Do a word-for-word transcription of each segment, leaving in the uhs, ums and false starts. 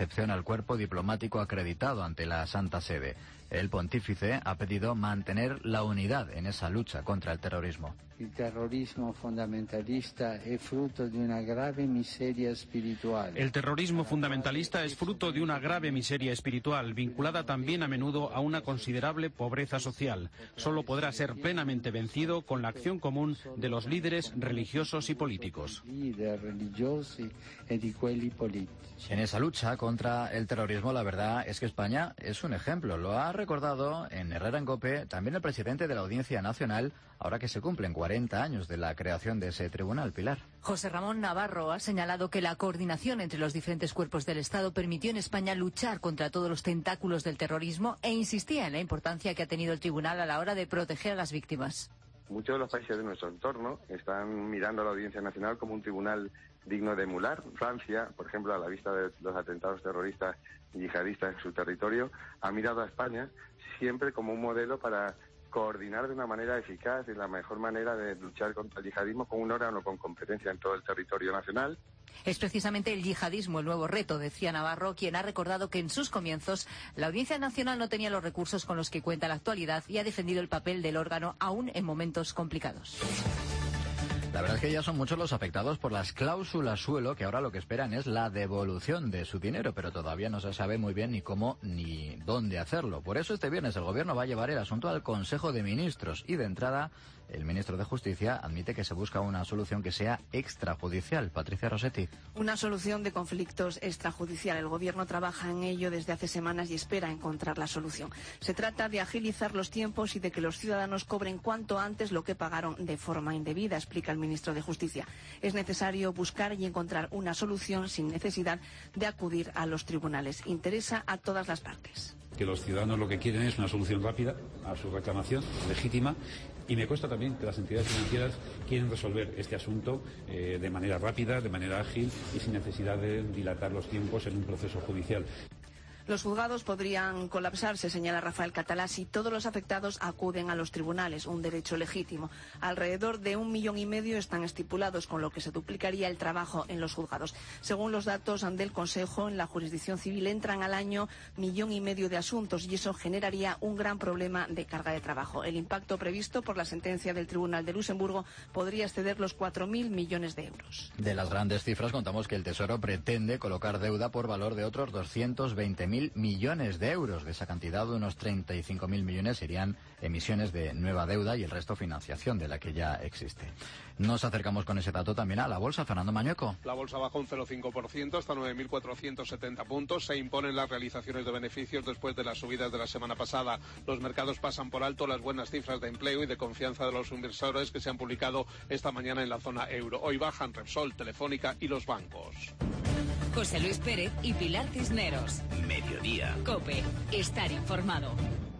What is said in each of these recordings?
recepción al cuerpo diplomático acreditado ante la Santa Sede. El pontífice ha pedido mantener la unidad en esa lucha contra el terrorismo. El terrorismo fundamentalista es fruto de una grave miseria espiritual. El terrorismo fundamentalista es fruto de una grave miseria espiritual, vinculada también a menudo a una considerable pobreza social. Solo podrá ser plenamente vencido con la acción común de los líderes religiosos y políticos. En esa lucha contra el terrorismo, la verdad es que España es un ejemplo. Lo ha recordado en Herrera en COPE también el presidente de la Audiencia Nacional, ahora que se cumplen cuarenta años de la creación de ese tribunal. Pilar. José Ramón Navarro ha señalado que la coordinación entre los diferentes cuerpos del Estado permitió en España luchar contra todos los tentáculos del terrorismo e insistía en la importancia que ha tenido el tribunal a la hora de proteger a las víctimas. Muchos de los países de nuestro entorno están mirando a la Audiencia Nacional como un tribunal digno de emular. Francia, por ejemplo, a la vista de los atentados terroristas y yihadistas en su territorio, ha mirado a España siempre como un modelo para coordinar de una manera eficaz y la mejor manera de luchar contra el yihadismo con un órgano con competencia en todo el territorio nacional. Es precisamente el yihadismo el nuevo reto, decía Navarro, quien ha recordado que en sus comienzos la Audiencia Nacional no tenía los recursos con los que cuenta en la actualidad y ha defendido el papel del órgano aún en momentos complicados. La verdad es que ya son muchos los afectados por las cláusulas suelo, que ahora lo que esperan es la devolución de su dinero, pero todavía no se sabe muy bien ni cómo ni dónde hacerlo. Por eso este viernes el Gobierno va a llevar el asunto al Consejo de Ministros y de entrada el ministro de Justicia admite que se busca una solución que sea extrajudicial. Patricia Rossetti. Una solución de conflictos extrajudicial. El Gobierno trabaja en ello desde hace semanas y espera encontrar la solución. Se trata de agilizar los tiempos y de que los ciudadanos cobren cuanto antes lo que pagaron de forma indebida, explica el ministro de Justicia. Es necesario buscar y encontrar una solución sin necesidad de acudir a los tribunales. Interesa a todas las partes. Que los ciudadanos lo que quieren es una solución rápida a su reclamación, legítima, y me consta también que las entidades financieras quieren resolver este asunto eh, de manera rápida, de manera ágil y sin necesidad de dilatar los tiempos en un proceso judicial. Los juzgados podrían colapsarse, señala Rafael Catalá, si todos los afectados acuden a los tribunales, un derecho legítimo. Alrededor de un millón y medio están estipulados, con lo que se duplicaría el trabajo en los juzgados. Según los datos del Consejo, en la jurisdicción civil entran al año millón y medio de asuntos y eso generaría un gran problema de carga de trabajo. El impacto previsto por la sentencia del Tribunal de Luxemburgo podría exceder los cuatro mil millones de euros. De las grandes cifras contamos que el Tesoro pretende colocar deuda por valor de otros doscientos veinte mil millones de euros. De esa cantidad, unos treinta y cinco mil millones serían emisiones de nueva deuda y el resto financiación de la que ya existe. Nos acercamos con ese dato también a la bolsa. Fernando Mañueco. La bolsa bajó un cero coma cinco por ciento hasta nueve mil cuatrocientos setenta puntos. Se imponen las realizaciones de beneficios después de las subidas de la semana pasada. Los mercados pasan por alto las buenas cifras de empleo y de confianza de los inversores que se han publicado esta mañana en la zona euro. Hoy bajan Repsol, Telefónica y los bancos. José Luis Pérez y Pilar Cisneros. Mediodía. COPE. Estar informado.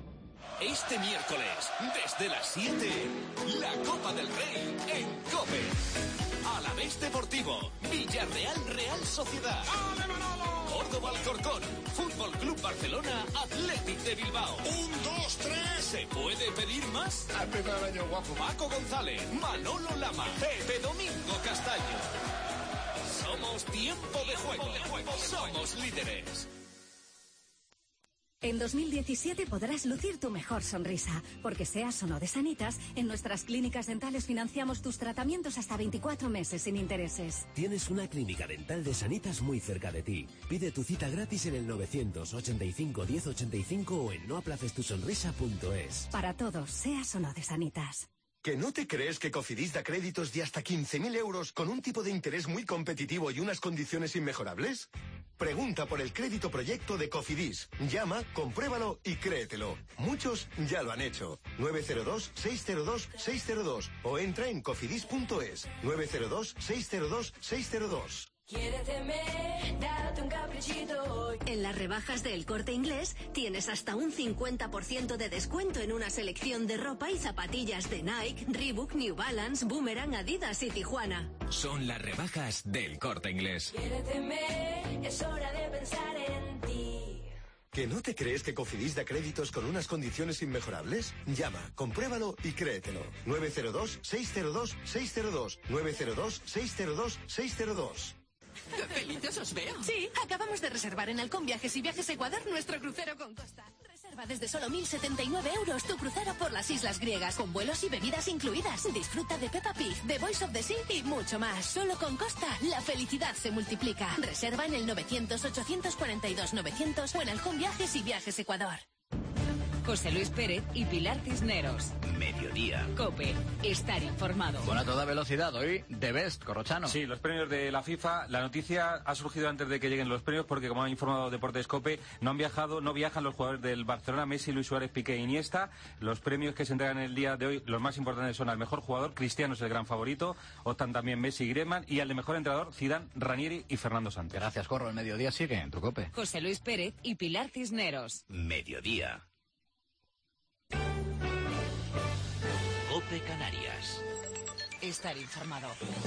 Este miércoles, desde las siete, la Copa del Rey en COPE. Alavés Deportivo, Villarreal Real Sociedad. Córdoba Alcorcón, Fútbol Club Barcelona, Athletic de Bilbao. Un, dos, tres. ¿Se puede pedir más? Al primer año guapo. Paco González, Manolo Lama, Pepe Domingo Castaño. Somos tiempo de juego. Somos líderes. En dos mil diecisiete podrás lucir tu mejor sonrisa, porque seas o no de Sanitas, en nuestras clínicas dentales financiamos tus tratamientos hasta veinticuatro meses sin intereses. Tienes una clínica dental de Sanitas muy cerca de ti. Pide tu cita gratis en el novecientos ochenta y cinco diez ochenta y cinco o en no aplaces tu sonrisa punto es. Para todos, seas o no de Sanitas. ¿Que no te crees que Cofidis da créditos de hasta quince mil euros con un tipo de interés muy competitivo y unas condiciones inmejorables? Pregunta por el crédito proyecto de Cofidis. Llama, compruébalo y créetelo. Muchos ya lo han hecho. nueve cero dos seis cero dos seis cero dos o entra en cofidis punto es. nueve cero dos seis cero dos seis cero dos. Quiéreteme, date un caprichito hoy. En las rebajas del Corte Inglés tienes hasta un cincuenta por ciento de descuento en una selección de ropa y zapatillas de Nike, Reebok, New Balance, Boomerang, Adidas y Tijuana. Son las rebajas del Corte Inglés. Quiéreteme, es hora de pensar en ti. ¿Que no te crees que Cofidis da créditos con unas condiciones inmejorables? Llama, compruébalo y créetelo. nueve cero dos seis cero dos seis cero dos. nueve cero dos seis cero dos seis cero dos. ¡Qué felices os veo! Sí, acabamos de reservar en Halcón Viajes y Viajes Ecuador nuestro crucero con Costa. Reserva desde solo mil setenta y nueve euros tu crucero por las islas griegas, con vuelos y bebidas incluidas. Disfruta de Peppa Pig, The Voice of the Sea y mucho más. Solo con Costa, la felicidad se multiplica. Reserva en el novecientos ochocientos cuarenta y dos novecientos o en Halcón Viajes y Viajes Ecuador. José Luis Pérez y Pilar Cisneros. Mediodía. COPE. Estar informado. Bueno, a toda velocidad, hoy The Best, Corrochano. Sí, los premios de la FIFA. La noticia ha surgido antes de que lleguen los premios porque, como ha informado Deportes COPE, no han viajado, no viajan los jugadores del Barcelona, Messi, Luis Suárez, Piqué e Iniesta. Los premios que se entregan el día de hoy, los más importantes son al mejor jugador, Cristiano es el gran favorito, optan también Messi y Griezmann, y al de mejor entrenador, Zidane, Ranieri y Fernando Santos. Gracias, Corro. El mediodía sigue en tu COPE. José Luis Pérez y Pilar Cisneros. Mediodía. COPE Canarias. Estar informado.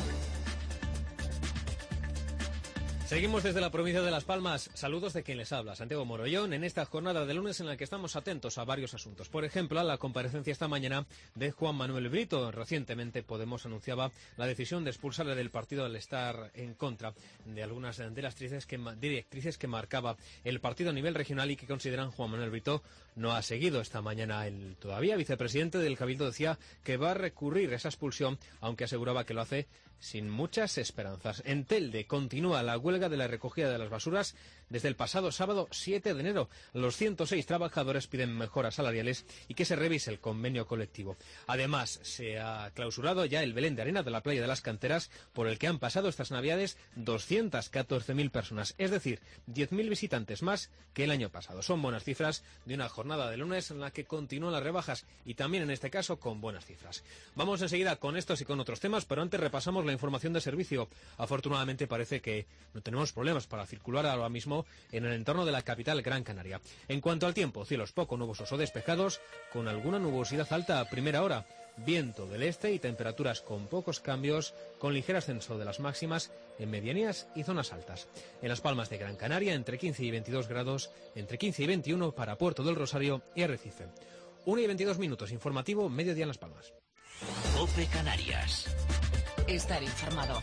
Seguimos desde la provincia de Las Palmas. Saludos de quien les habla, Santiago Morollón, en esta jornada de lunes en la que estamos atentos a varios asuntos. Por ejemplo, a la comparecencia esta mañana de Juan Manuel Brito. Recientemente Podemos anunciaba la decisión de expulsarle del partido al estar en contra de algunas de las directrices que, directrices que marcaba el partido a nivel regional y que consideran Juan Manuel Brito no ha seguido. Esta mañana el todavía vicepresidente del Cabildo decía que va a recurrir esa expulsión, aunque aseguraba que lo hace sin muchas esperanzas. En Telde continúa la huelga de la recogida de las basuras desde el pasado sábado siete de enero. Los ciento seis trabajadores piden mejoras salariales y que se revise el convenio colectivo. Además, se ha clausurado ya el Belén de Arena de la Playa de las Canteras, por el que han pasado estas navidades doscientas catorce mil personas, es decir, diez mil visitantes más que el año pasado. Son buenas cifras de una jornada de lunes en la que continúan las rebajas y también en este caso con buenas cifras. Vamos enseguida con estos y con otros temas, pero antes repasamos la información de servicio. Afortunadamente parece que no tenemos problemas para circular ahora mismo en el entorno de la capital Gran Canaria. En cuanto al tiempo, cielos poco nubosos o despejados, con alguna nubosidad alta a primera hora, viento del este y temperaturas con pocos cambios, con ligero ascenso de las máximas en medianías y zonas altas. En Las Palmas de Gran Canaria, entre quince y veintidós grados, entre quince y veintiuno para Puerto del Rosario y Arrecife. una y veintidós minutos, informativo, mediodía en Las Palmas. COPE Canarias. Estar informado.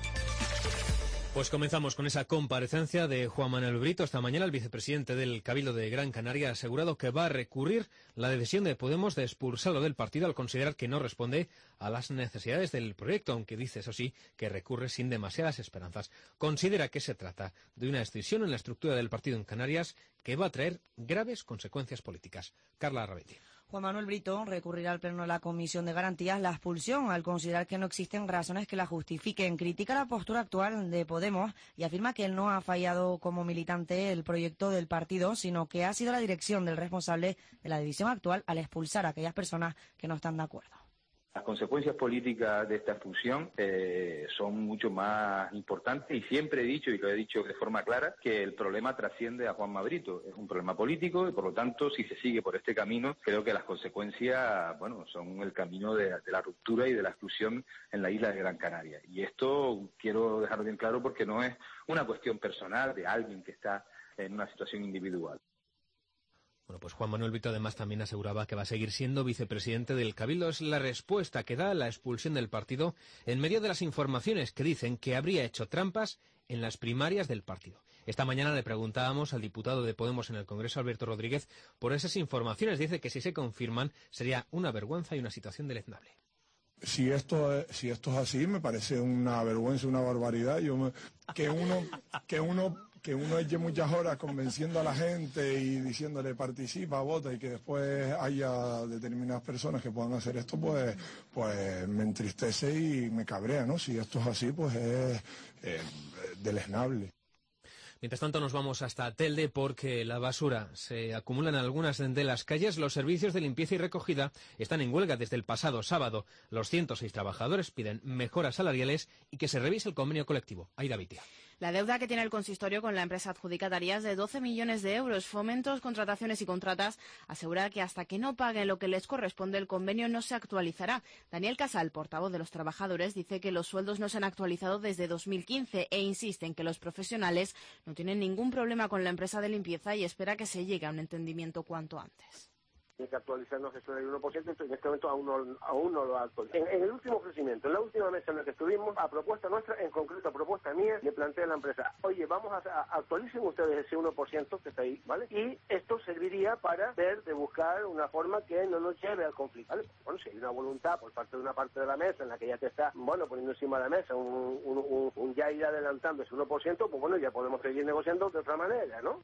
Pues comenzamos con esa comparecencia de Juan Manuel Brito. Esta mañana el vicepresidente del Cabildo de Gran Canaria ha asegurado que va a recurrir la decisión de Podemos de expulsarlo del partido al considerar que no responde a las necesidades del proyecto, aunque dice, eso sí, que recurre sin demasiadas esperanzas. Considera que se trata de una escisión en la estructura del partido en Canarias que va a traer graves consecuencias políticas. Carla Rabetti. Juan Manuel Brito recurrirá al Pleno de la Comisión de Garantías la expulsión al considerar que no existen razones que la justifiquen. Critica la postura actual de Podemos y afirma que él no ha fallado como militante el proyecto del partido, sino que ha sido la dirección del responsable de la división actual al expulsar a aquellas personas que no están de acuerdo. Las consecuencias políticas de esta expulsión eh, son mucho más importantes y siempre he dicho, y lo he dicho de forma clara, que el problema trasciende a Juanma Brito. Es un problema político y, por lo tanto, si se sigue por este camino, creo que las consecuencias, bueno, son el camino de, de la ruptura y de la exclusión en la isla de Gran Canaria. Y esto quiero dejarlo bien claro porque no es una cuestión personal de alguien que está en una situación individual. Bueno, pues Juan Manuel Brito además también aseguraba que va a seguir siendo vicepresidente del Cabildo. Es la respuesta que da a la expulsión del partido en medio de las informaciones que dicen que habría hecho trampas en las primarias del partido. Esta mañana le preguntábamos al diputado de Podemos en el Congreso, Alberto Rodríguez, por esas informaciones. Dice que si se confirman sería una vergüenza y una situación deleznable. Si esto es, si esto es así, me parece una vergüenza, una barbaridad. Yo me, que uno, que uno, que uno eche muchas horas convenciendo a la gente y diciéndole participa, vota, y que después haya determinadas personas que puedan hacer esto, pues, pues me entristece y me cabrea, ¿no? Si esto es así, pues es eh, deleznable. Mientras tanto nos vamos hasta Telde porque la basura se acumula en algunas de las calles. Los servicios de limpieza y recogida están en huelga desde el pasado sábado. Los ciento seis trabajadores piden mejoras salariales y que se revise el convenio colectivo. Aida Vitia. La deuda que tiene el consistorio con la empresa adjudicataria es de doce millones de euros. Fomentos, Contrataciones y Contratas asegura que hasta que no paguen lo que les corresponde el convenio no se actualizará. Daniel Casal, portavoz de los trabajadores, dice que los sueldos no se han actualizado desde dos mil quince e insiste en que los profesionales no tienen ningún problema con la empresa de limpieza y espera que se llegue a un entendimiento cuanto antes. Tiene que actualizarnos eso del uno por ciento, en este momento aún no, aún no lo ha actualizado. En, en el último ofrecimiento, en la última mesa en la que estuvimos, a propuesta nuestra, en concreto a propuesta mía, le plantea a la empresa, oye, vamos a, a actualicen ustedes ese uno por ciento que está ahí, ¿vale? Y esto serviría para ver, de buscar una forma que no nos lleve al conflicto, ¿vale? Bueno, si hay una voluntad por parte de una parte de la mesa en la que ya te está, bueno, poniendo encima de la mesa un, un, un, un ya ir adelantando ese uno por ciento, pues bueno, ya podemos seguir negociando de otra manera, ¿no?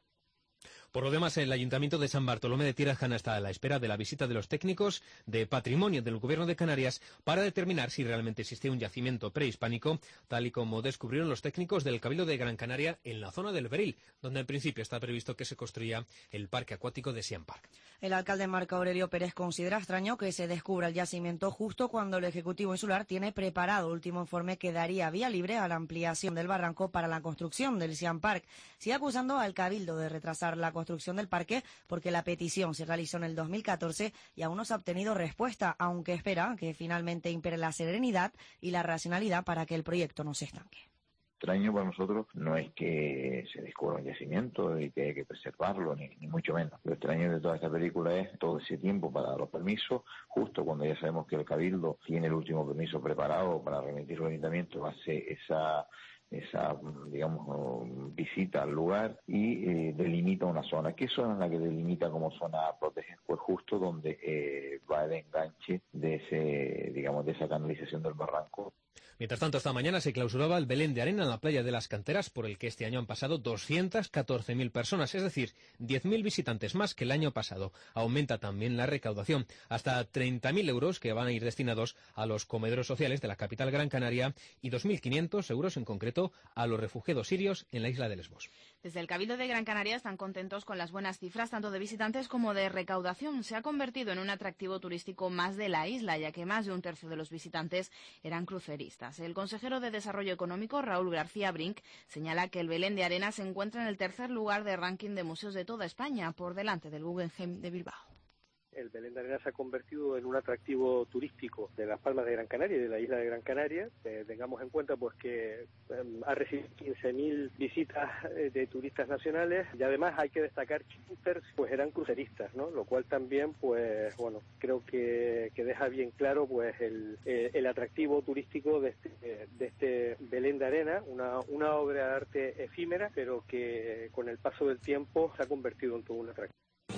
Por lo demás, el Ayuntamiento de San Bartolomé de Tirajana está a la espera de la visita de los técnicos de patrimonio del Gobierno de Canarias para determinar si realmente existe un yacimiento prehispánico, tal y como descubrieron los técnicos del Cabildo de Gran Canaria en la zona del Beril, donde en principio está previsto que se construya el parque acuático de Siam Park. El alcalde Marco Aurelio Pérez considera extraño que se descubra el yacimiento justo cuando el Ejecutivo Insular tiene preparado el último informe que daría vía libre a la ampliación del barranco para la construcción del Siam Park. Sigue acusando al Cabildo de retrasar la construcción del parque porque la petición se realizó en el dos mil catorce y aún no se ha obtenido respuesta, aunque espera que finalmente impere la serenidad y la racionalidad para que el proyecto no se estanque. Extraño para nosotros no es que se descubra un yacimiento y que hay que preservarlo, ni, ni mucho menos. Lo extraño de toda esta película es todo ese tiempo para los permisos, justo cuando ya sabemos que el Cabildo tiene el último permiso preparado para remitirlo al Ayuntamiento, hace esa esa, digamos, visita al lugar y eh, delimita una zona. ¿Qué zona es la que delimita como zona a proteger? Pues justo donde eh, va el enganche de ese, digamos, de esa canalización del barranco. Mientras tanto, esta mañana se clausuraba el Belén de Arena en la playa de las Canteras, por el que este año han pasado doscientas catorce mil personas, es decir, diez mil visitantes más que el año pasado. Aumenta también la recaudación, hasta treinta mil euros que van a ir destinados a los comedores sociales de la capital Gran Canaria y dos mil quinientos euros en concreto a los refugiados sirios en la isla de Lesbos. Desde el Cabildo de Gran Canaria están contentos con las buenas cifras tanto de visitantes como de recaudación. Se ha convertido en un atractivo turístico más de la isla, ya que más de un tercio de los visitantes eran cruceristas. El consejero de Desarrollo Económico, Raúl García Brink, señala que el Belén de Arena se encuentra en el tercer lugar de ranking de museos de toda España, por delante del Guggenheim de Bilbao. El Belén de Arena se ha convertido en un atractivo turístico de las Palmas de Gran Canaria y de la isla de Gran Canaria. Eh, tengamos en cuenta pues que eh, ha recibido quince mil visitas eh, de turistas nacionales y además hay que destacar que un tercio pues eran cruceristas, ¿no? Lo cual también pues bueno creo que, que deja bien claro pues el, eh, el atractivo turístico de este, de este Belén de Arena, una, una obra de arte efímera pero que con el paso del tiempo se ha convertido en todo un atractivo.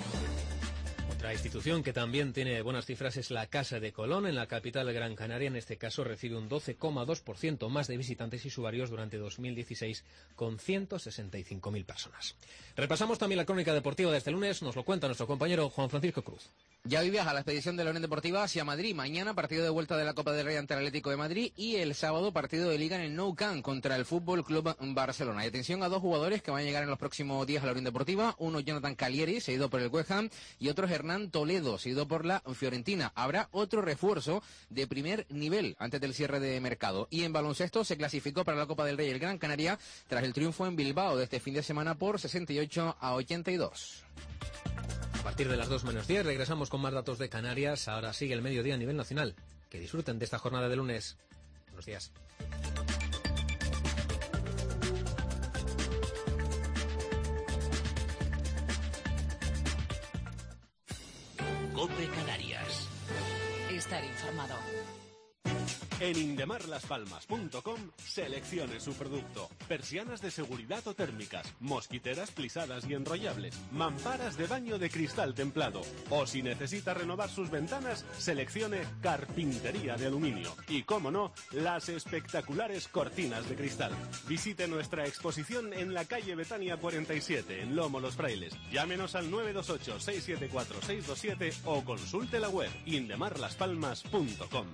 La institución que también tiene buenas cifras es la Casa de Colón, en la capital Gran Canaria. En este caso recibe un doce coma dos por ciento más de visitantes y usuarios durante dos mil dieciséis, con ciento sesenta y cinco mil personas. Repasamos también la crónica deportiva de este lunes. Nos lo cuenta nuestro compañero Juan Francisco Cruz. Ya hoy viaja la expedición de la Unión Deportiva hacia Madrid. Mañana partido de vuelta de la Copa del Rey ante el Atlético de Madrid y el sábado partido de Liga en el Nou Camp contra el Fútbol Club Barcelona. Y atención a dos jugadores que van a llegar en los próximos días a la Unión Deportiva. Uno Jonathan Calieri, seguido por el West Ham, y otro Hernán Toledo, seguido por la Fiorentina. Habrá otro refuerzo de primer nivel antes del cierre de mercado. Y en baloncesto se clasificó para la Copa del Rey el Gran Canaria tras el triunfo en Bilbao de este fin de semana por sesenta y ocho a ochenta y dos. A partir de las dos menos diez regresamos con más datos de Canarias. Ahora sigue el mediodía a nivel nacional. Que disfruten de esta jornada de lunes. Buenos días. COPE Canarias. Estar informado. En indemarlaspalmas punto com seleccione su producto. Persianas de seguridad o térmicas, mosquiteras plisadas y enrollables, mamparas de baño de cristal templado. O si necesita renovar sus ventanas, seleccione carpintería de aluminio. Y cómo no, las espectaculares cortinas de cristal. Visite nuestra exposición en la calle Betania cuarenta y siete, en Lomo Los Frailes. Llámenos al nueve dos ocho, seis siete cuatro, seis dos siete o consulte la web indemarlaspalmas punto com.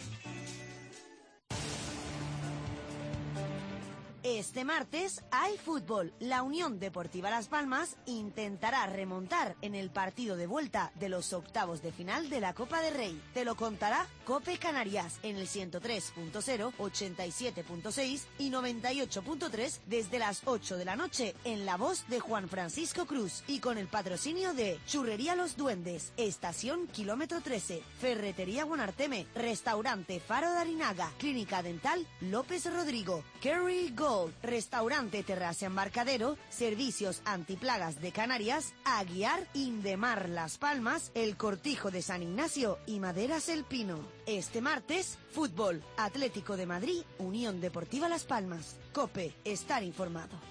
Este martes hay fútbol. La Unión Deportiva Las Palmas intentará remontar en el partido de vuelta de los octavos de final de la Copa del Rey. Te lo contará COPE Canarias en el ciento tres punto cero, ochenta y siete punto seis y noventa y ocho punto tres desde las ocho de la noche en la voz de Juan Francisco Cruz y con el patrocinio de Churrería Los Duendes, Estación Kilómetro trece, Ferretería Buenarteme, Restaurante Faro de Arinaga, Clínica Dental López Rodrigo, Kerry Gold, fútbol, restaurante Terraza Embarcadero, servicios antiplagas de Canarias, Aguiar, Indemar Las Palmas, El Cortijo de San Ignacio y Maderas El Pino. Este martes, fútbol, Atlético de Madrid, Unión Deportiva Las Palmas. COPE, estar informado.